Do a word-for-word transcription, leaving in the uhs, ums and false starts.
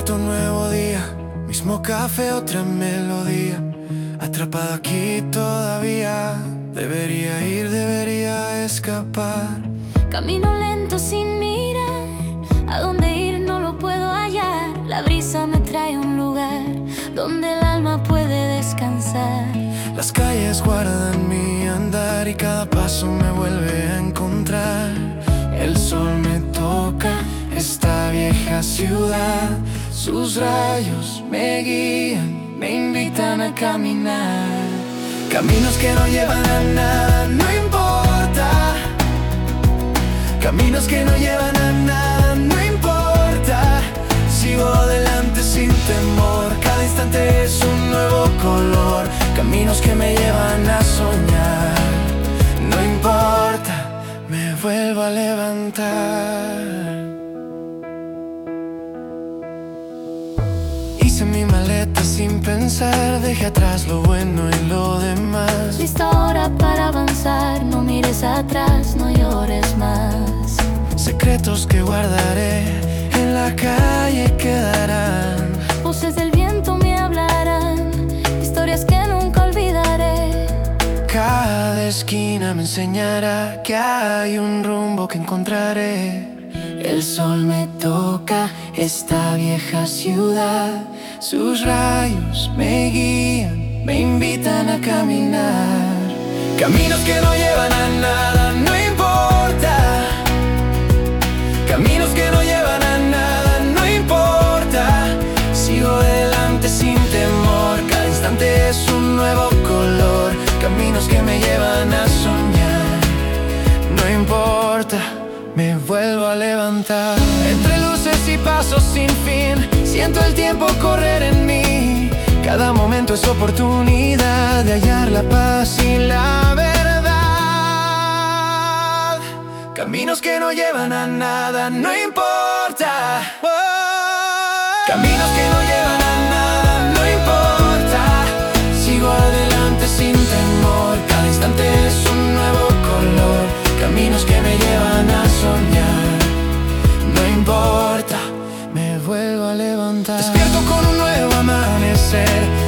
Despierto un nuevo día, mismo café, otra melodía. Atrapado aquí todavía. Debería ir, debería escapar. Camino lento sin mirar, a dónde ir no lo puedo hallar. La brisa me trae a un lugar donde el alma puede descansar. Las calles guardan mi andar y cada paso me vuelve a encontrar. El sol me toca, esta vieja ciudad. Sus rayos me guían, me invitan a caminar. Caminos que no llevan a nada, no importa. Caminos que no llevan a nada, no importa. Sigo adelante sin temor, cada instante es un nuevo color. Caminos que me llevan a soñar, no importa, me vuelvo a levantar. Hice mi maleta sin pensar, dejé atrás lo bueno y lo demás. Lista ahora para avanzar, no mires atrás, no llores más. Secretos que guardaré, en la calle quedarán. Voces del viento me hablarán, historias que nunca olvidaré. Cada esquina me enseñará que hay un rumbo que encontraré. El sol me toca, esta vieja ciudad. Sus rayos me guían, me invitan a caminar. Caminos que no llevan a nada, no importa. Caminos que no llevan a nada, no importa. Sigo adelante sin temor, cada instante es un nuevo color. Caminos que me llevan a soñar, no importa, me vuelvo a levantar. Entre luces y pasos sin fin, siento el tiempo correr en mí. Cada momento es oportunidad de hallar la paz y la verdad. Caminos que no llevan a nada, no importa. Caminos que no llevan a nada, no importa. Sigo adelante sin temor, cada instante es un nuevo color. Caminos que me llevan a soñar, no importa, me vuelvo a levantar. Despierto con un nuevo amanecer,